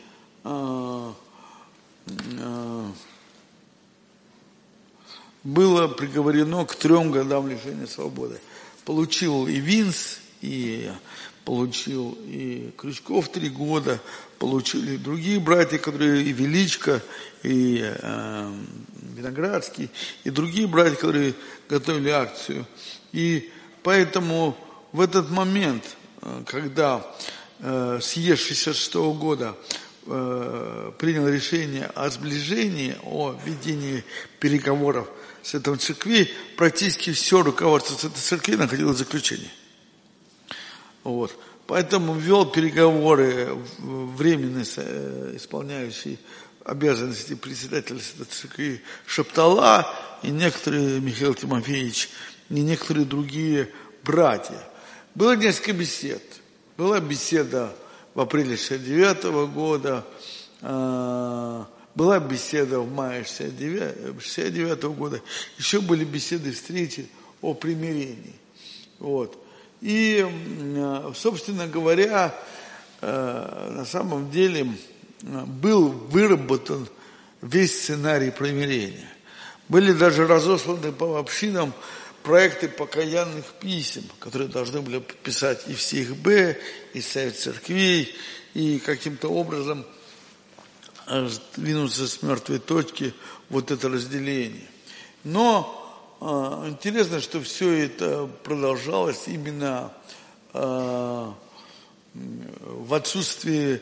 было приговорено к 3 годам лишения свободы. Получил и Винс, и получил и Крючков 3 года, получили другие братья, которые и Величко, и Виноградский, и другие братья, которые готовили акцию. И поэтому в этот момент, когда съезд 66 года принял решение о сближении, о ведении переговоров с этой церкви, практически все руководство с этой церкви находилось в заключении. Вот. Поэтому вел переговоры временно исполняющий обязанности председателя этой церкви Шептала и некоторые, Михаил Тимофеевич, и некоторые другие братья. Было несколько бесед. Была беседа в апреле 69 года, была беседа в мае 69 года, еще были беседы, встречи о примирении. Вот. И, собственно говоря, на самом деле был выработан весь сценарий примирения. Были даже разосланы по общинам проекты покаянных писем, которые должны были подписать и всех Б, и Совет церквей, и каким-то образом двинуться с мертвой точки вот это разделение. Но интересно, что все это продолжалось именно в отсутствии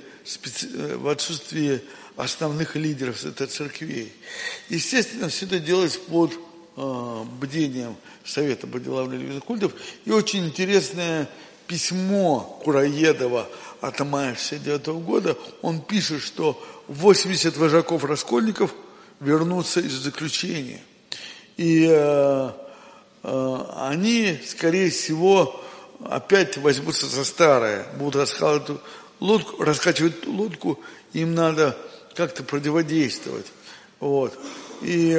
основных лидеров этой церквей. Естественно, все это делалось под бдением Совета по делам религиозных культов. И очень интересное письмо Кураедова от мая 69 года. Он пишет, что 80 вожаков-раскольников вернутся из заключения. И они, скорее всего, опять возьмутся за старое, будут раскачивать лодку, им надо как-то противодействовать. Вот. И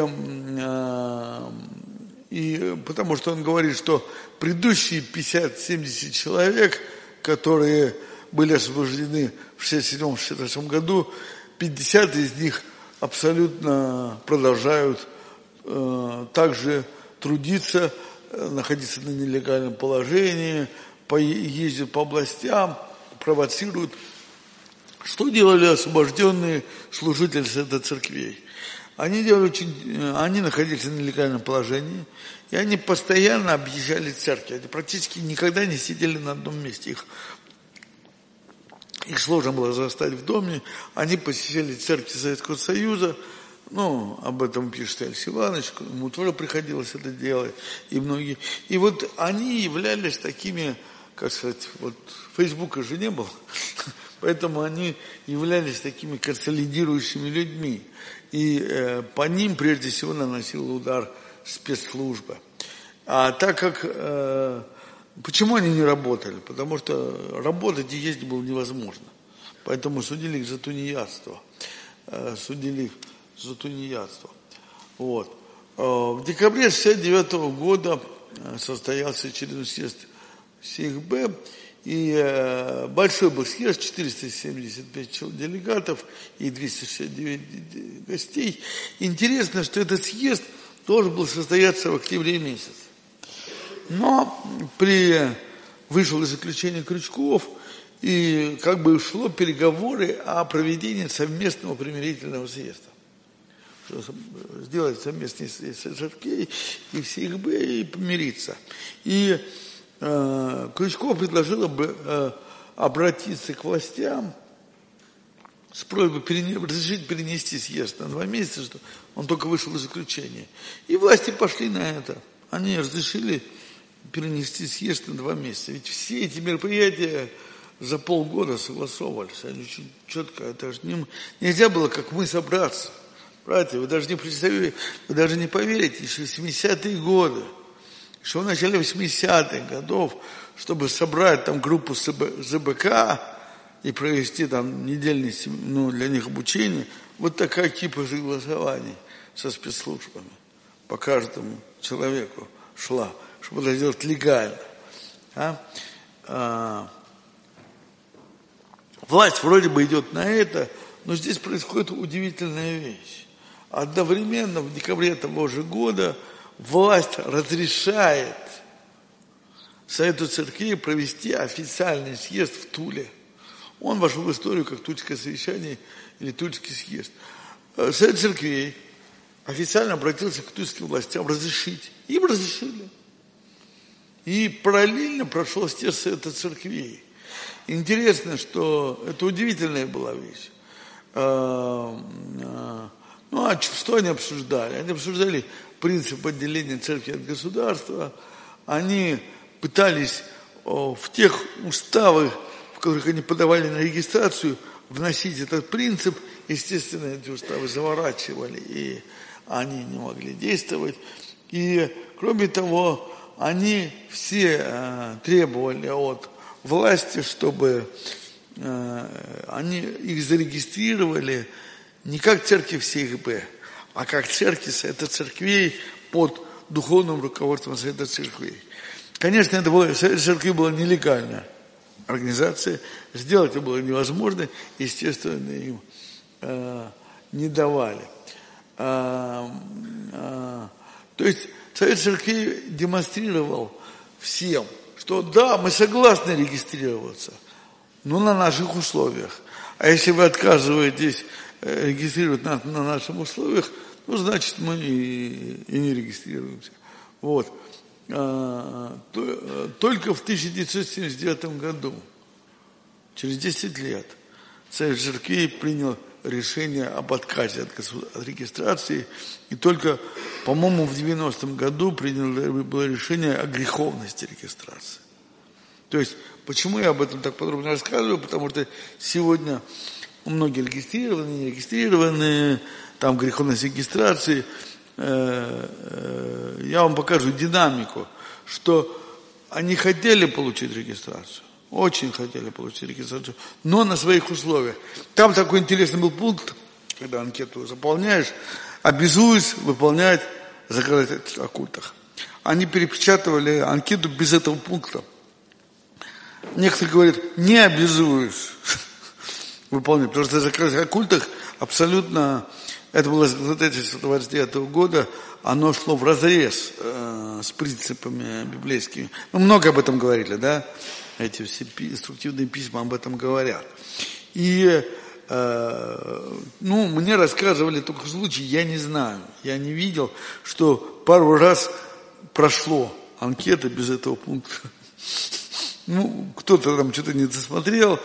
потому что он говорит, что предыдущие 50-70 человек, которые были освобождены в 1967-1968 году, 50 из них абсолютно продолжают также трудиться, находиться на нелегальном положении, ездят по областям, провоцируют. Что делали освобожденные служители этой церквей? Они находились в нелегальном положении, и они постоянно объезжали церкви. Они практически никогда не сидели на одном месте. Их сложно было застать в доме. Они посещали церкви Советского Союза. Об этом пишет Алексей Иванович, ему тоже приходилось это делать, и многие. И вот они являлись такими, как сказать, вот Фейсбука же не было, поэтому они являлись такими консолидирующими людьми. И по ним прежде всего наносил удар спецслужба. А так как... Почему они не работали? Потому что работать и ездить было невозможно. Поэтому судили их за тунеядство. Вот. В декабре 1969 года состоялся очередной съезд СИХБ, и большой был съезд, 475 делегатов и 269 гостей. Интересно, что этот съезд должен был состояться в октябре месяце. Но вышел из заключения Крючков, и шло переговоры о проведении совместного примирительного съезда. Сделать совместный съезд церквей и всех Б и помириться. И Крючков предложил обратиться к властям с просьбой разрешить перенести съезд на 2 месяца, что он только вышел из заключения. И власти пошли на это. Они разрешили перенести съезд на 2 месяца. Ведь все эти мероприятия за полгода согласовывались. Они очень четко. Это же нельзя было, как мы, собраться. Братья, вы даже не представляете, вы даже не поверите, что 70-е годы, что в начале 80-х годов, чтобы собрать там группу ЗБК и провести там недельный для них обучение, вот такая типа согласований со спецслужбами по каждому человеку шла, чтобы это сделать легально. Власть вроде бы идет на это, но здесь происходит удивительная вещь. Одновременно в декабре того же года власть разрешает Совету церквей провести официальный съезд в Туле. Он вошел в историю как Тульское совещание или Тульский съезд. Совет церквей официально обратился к тульским властям разрешить. Им разрешили. И параллельно прошел съезд Совета церквей. Интересно, что это удивительная была вещь. Что они обсуждали? Они обсуждали принцип отделения церкви от государства. Они пытались в тех уставах, в которых они подавали на регистрацию, вносить этот принцип. Естественно, эти уставы заворачивали, и они не могли действовать. И, кроме того, они все требовали от власти, чтобы они их зарегистрировали не как церковь СИХБ, а как церковь Совета церквей под духовным руководством Совета церквей. Конечно, Совет церквей была нелегальная организация, сделать это было невозможно, естественно, им не давали. То есть Совет церквей демонстрировал всем, что да, мы согласны регистрироваться, но на наших условиях. А если вы отказываетесь регистрировать на наших условиях, ну, значит, мы и не регистрируемся. Вот. Только в 1979 году, через 10 лет, Совет церквей принял решение об отказе от регистрации, и только, по-моему, в 90-м году было решение о греховности регистрации. То есть, почему я об этом так подробно рассказываю? Потому что сегодня многие регистрированные, не регистрированные, там греховность регистрации. Я вам покажу динамику, что они хотели получить регистрацию, очень хотели получить регистрацию, но на своих условиях. Там такой интересный был пункт, когда анкету заполняешь, обязуюсь выполнять законодательство о культах. Они перепечатывали анкету без этого пункта. Некоторые говорят, не обязуюсь выполнять, потому что законодательство о культах абсолютно, это было законодательство 29 года, оно шло вразрез с принципами библейскими. Мы много об этом говорили, да? Эти все инструктивные письма об этом говорят. И, мне рассказывали только случай, я не знаю, я не видел, что пару раз прошло анкета без этого пункта. Кто-то там что-то не досмотрел,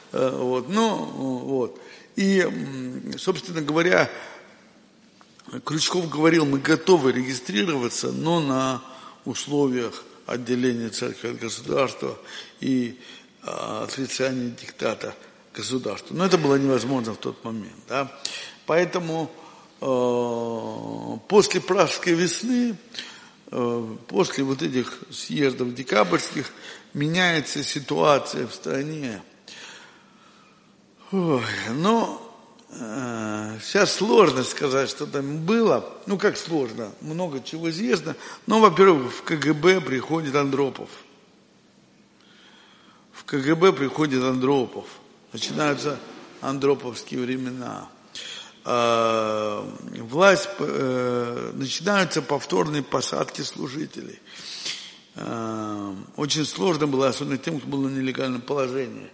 И, собственно говоря, Крючков говорил, мы готовы регистрироваться, но на условиях отделения церкви от государства и отрицания диктата государства. Но это было невозможно в тот момент. Да? Поэтому после Пражской весны, после вот этих съездов декабрьских, меняется ситуация в стране. Сейчас сложно сказать, что там было. Как сложно? Много чего известно. Во-первых, в КГБ приходит Андропов. Начинаются андроповские времена. Начинаются повторные посадки служителей. Очень сложно было, особенно тем, кто был на нелегальном положении.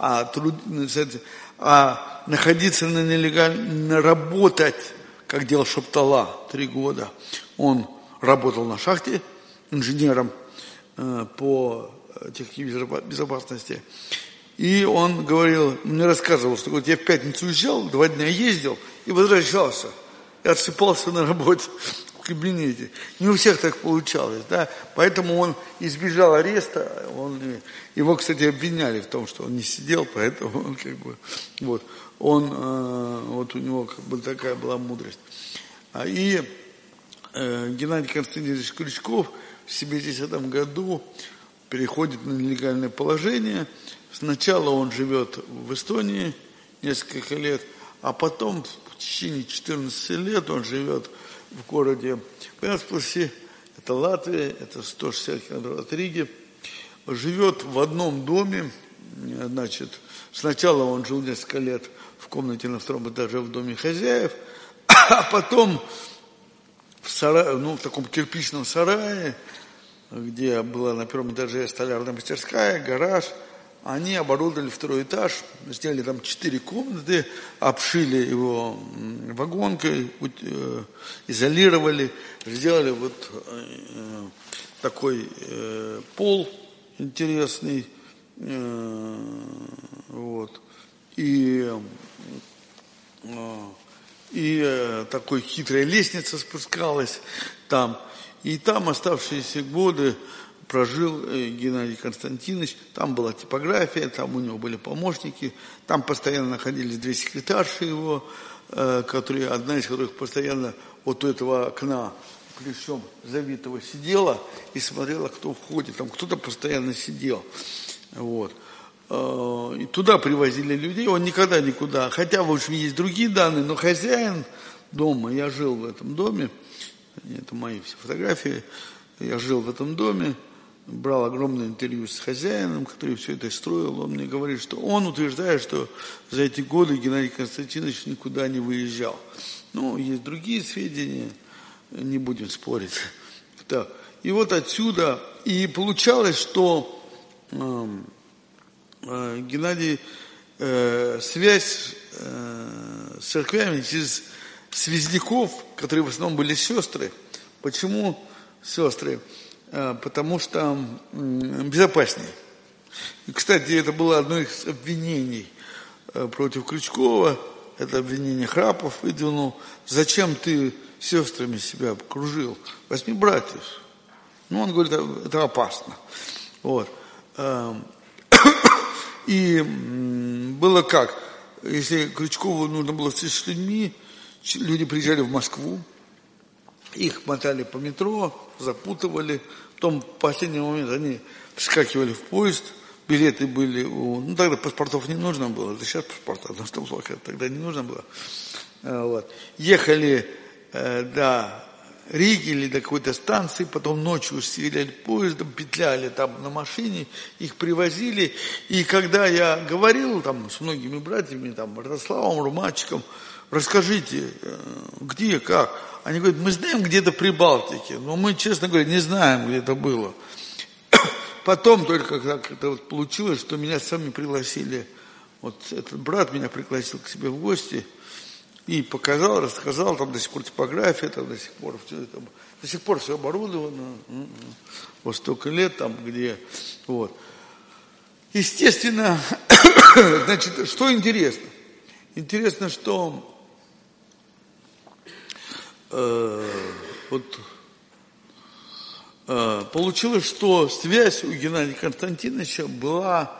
Находиться на нелегально, работать, как делал Шаптала 3 года. Он работал на шахте инженером по технике безопасности. И он говорил, мне рассказывал, что говорит, я в пятницу уезжал, 2 дня ездил и возвращался. И отсыпался на работе в кабинете. Не у всех так получалось, да. Поэтому он избежал ареста. Его, кстати, обвиняли в том, что он не сидел, поэтому он вот у него такая была мудрость. И Геннадий Константинович Крючков в 70-м году переходит на нелегальное положение. Сначала он живет в Эстонии несколько лет, а потом в течение 14 лет он живет в городе Вентспилсе, это Латвия, это 160 километров от Риги. Живет в одном доме, сначала он жил несколько лет в комнате на 2-м этаже в доме хозяев, а потом в таком кирпичном сарае, где была на 1-м этаже столярная мастерская, гараж, они оборудовали 2-й этаж, сделали там 4 комнаты, обшили его вагонкой, изолировали, сделали такой пол интересный, и такой хитрая лестница спускалась там. И там оставшиеся годы прожил Геннадий Константинович. Там была типография, там у него были помощники, там постоянно находились 2 секретарши его, одна из которых постоянно вот у этого окна плечом завитого сидела и смотрела, кто входит. Там кто-то постоянно сидел. И туда привозили людей, он никогда никуда, хотя, в общем, есть другие данные, но хозяин дома, я жил в этом доме, это мои все фотографии, я жил в этом доме, брал огромное интервью с хозяином, который все это строил, он мне говорит, что он утверждает, что за эти годы Геннадий Константинович никуда не выезжал. Есть другие сведения, не будем спорить. Так. И вот отсюда, и получалось, что Геннадий, связь с церквями через связняков, которые в основном были сестры. Почему сестры? Потому что безопаснее. И, кстати, это было одно из обвинений против Крючкова. Это обвинение Храпов выдвинул. Зачем ты сестрами себя окружил? 8 братьев. Он говорит, это опасно. И было как? Если Крючкову нужно было встретиться с людьми, люди приезжали в Москву, их мотали по метро, запутывали, потом в последний момент они вскакивали в поезд, билеты были тогда паспортов не нужно было, это сейчас паспорта, но что плохо, тогда не нужно было. Ехали до Риги или до какой-то станции, потом ночью стреляли поездом, петляли там на машине, их привозили. И когда я говорил там с многими братьями, там, Ростиславом, Руматчиком, расскажите, где, как. Они говорят, мы знаем где-то при Балтике, но мы, честно говоря, не знаем, где это было. Потом только как-то получилось, что меня сами пригласили, этот брат меня пригласил к себе в гости, и показал, рассказал, там до сих пор типография, там до сих пор все оборудовано, столько лет там, где, Естественно, значит, что интересно? Интересно, что получилось, что связь у Геннадия Константиновича была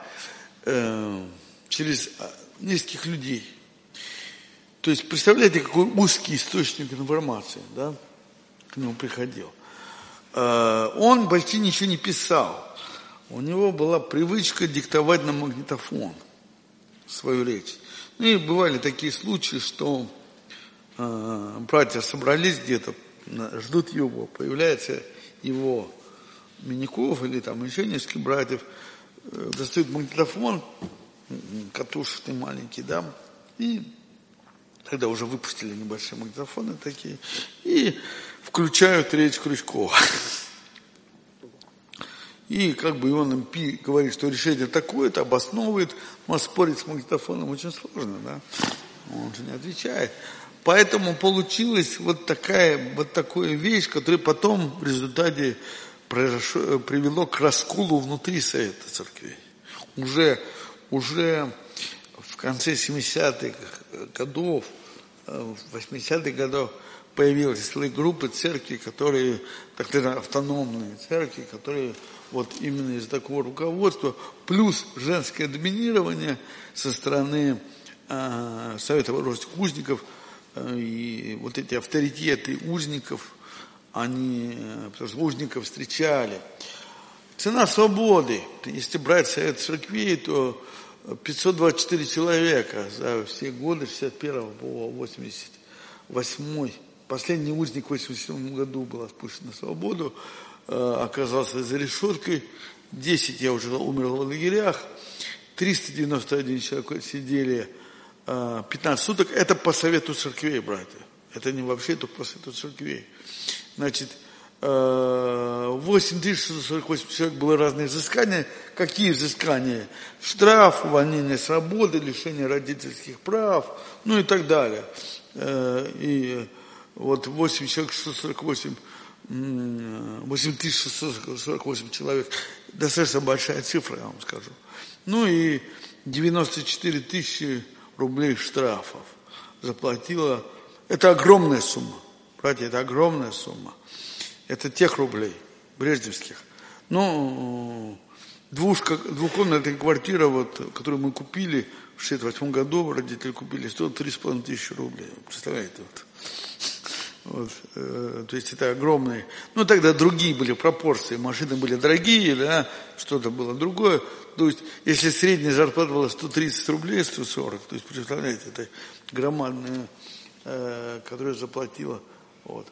через нескольких людей. То есть, представляете, какой узкий источник информации, да, к нему приходил. Он почти ничего не писал. У него была привычка диктовать на магнитофон свою речь. И бывали такие случаи, что братья собрались где-то, ждут его, появляется его Миняков или там еще несколько братьев, достают магнитофон, катушечный маленький, да, и тогда уже выпустили небольшие магнитофоны такие, и включают речь Крючкова. И он им говорит, что решение такое-то, обосновывает, но спорить с магнитофоном очень сложно, да, он же не отвечает. Поэтому получилась такая вещь, которая потом в результате привело к расколу внутри Совета Церквей. Уже уже в конце 70-х годов, в 80-х годах появились целые группы церкви, которые, так сказать, автономные церкви, которые вот именно из такого руководства, плюс женское доминирование со стороны Совета вооруженных узников, и вот эти авторитеты узников, потому что узников встречали. Цена свободы, если брать Совет церквей, то 524 человека за все годы, 61 по 88. Последний узник в 87 году был отпущен на свободу, оказался за решеткой. 10 я уже умер в лагерях. 391 человек сидели 15 суток. Это по Совету церквей, братья. Это не вообще, только по Совету церквей. Значит, 8648 человек было разные взыскания. Какие взыскания? Штраф, увольнение с работы, лишение родительских прав, ну и так далее. И вот 8648 человек, достаточно большая цифра, я вам скажу. Ну и 94 тысячи рублей штрафов заплатила. Это огромная сумма, братья, это огромная сумма. Это тех рублей, брежневских. Ну, двухкомнатная квартира, вот, которую мы купили в 1968 году, родители купили, стоила 3,5 тысячи рублей. Представляете? Вот, то есть это огромные. Ну, тогда другие были пропорции. Машины были дорогие, да, что-то было другое. То есть, если средняя зарплата была 130 рублей, 140, то есть, представляете, это громадная, которую заплатила. Вот.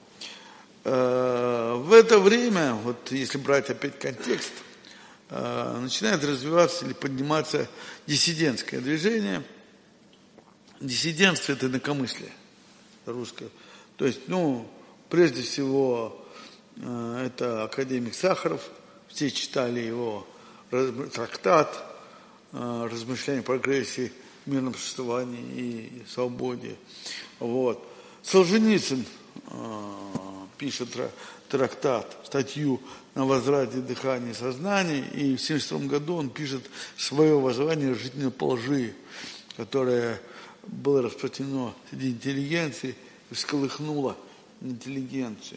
В это время, вот если брать опять контекст, начинает развиваться или подниматься диссидентское движение. Диссидентство – это инакомыслие русское. То есть, ну, прежде всего, это академик Сахаров, все читали его трактат «Размышления о прогрессе, мирном существовании и свободе». Вот. Солженицын пишет трактат, статью «На возврате дыхания и сознания», и в 1972 году он пишет свое воззвание «Жизненной лжи», которое было распространено среди интеллигенции и всколыхнуло интеллигенцию.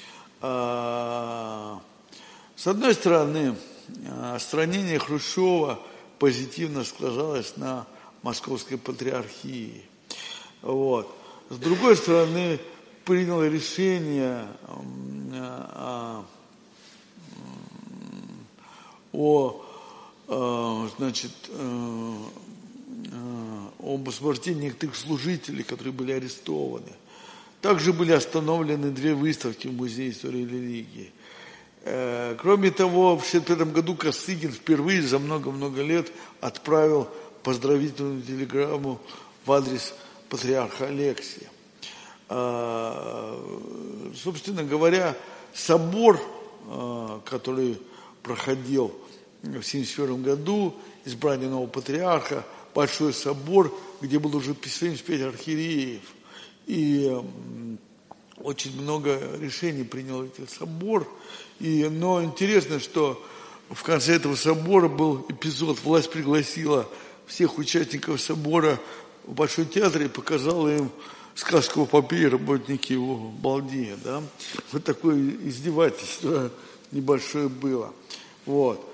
С одной стороны, отстранение Хрущева позитивно сказалось на Московской патриархии. Вот. С другой стороны, приняло решение об освобождении некоторых служителей, которые были арестованы. Также были остановлены 2 выставки в Музее истории и религии. Кроме того, в 1965 году Косыгин впервые за много-много лет отправил поздравительную телеграмму в адрес патриарха Алексия. Собственно говоря, собор, который проходил в 1971 году, избрание нового патриарха, большой собор, где было уже 75 архиереев, и очень много решений принял этот собор. Но интересно, что в конце этого собора был эпизод, власть пригласила всех участников собора в Большой театр и показала им сказку о попе и работнике его балде, да. Вот такое издевательство небольшое было. Вот.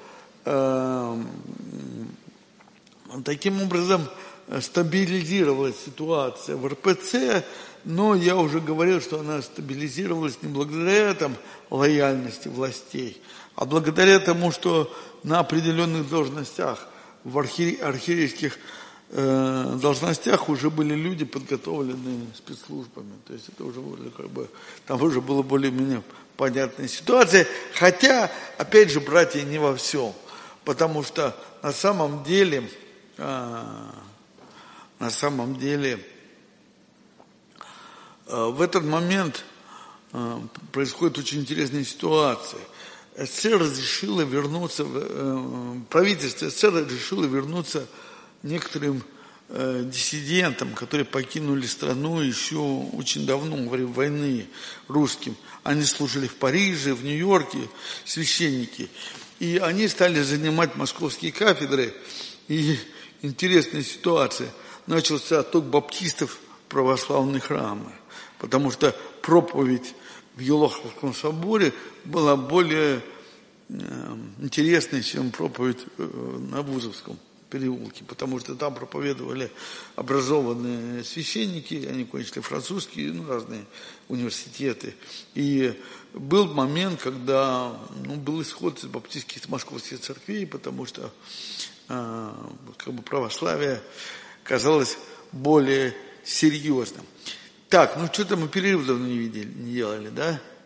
Таким образом, стабилизировалась ситуация в РПЦ, но я уже говорил, что она стабилизировалась не благодаря там лояльности властей, а благодаря тому, что на определенных должностях, в архиерейских должностях уже были люди, подготовленные спецслужбами. То есть это уже было там уже была более-менее понятная ситуация. Хотя, опять же, братья, не во всем. Потому что на самом деле в этот момент происходит очень интересная ситуация. СССР разрешило вернуться, правительство СССР разрешило вернуться некоторым диссидентам, которые покинули страну еще очень давно, во время войны, русским. Они служили в Париже, в Нью-Йорке, священники. И они стали занимать московские кафедры. И интересная ситуация. Начался отток баптистов в православные храмы, потому что проповедь в Елоховском соборе была более интересной, чем проповедь на Вузовском переулке, потому что там проповедовали образованные священники, они кончили французские, разные университеты. И был момент, когда был исход из баптистских московских церквей, потому что православие казалось более серьезным. Так, что-то мы перерыв давно не делали, да?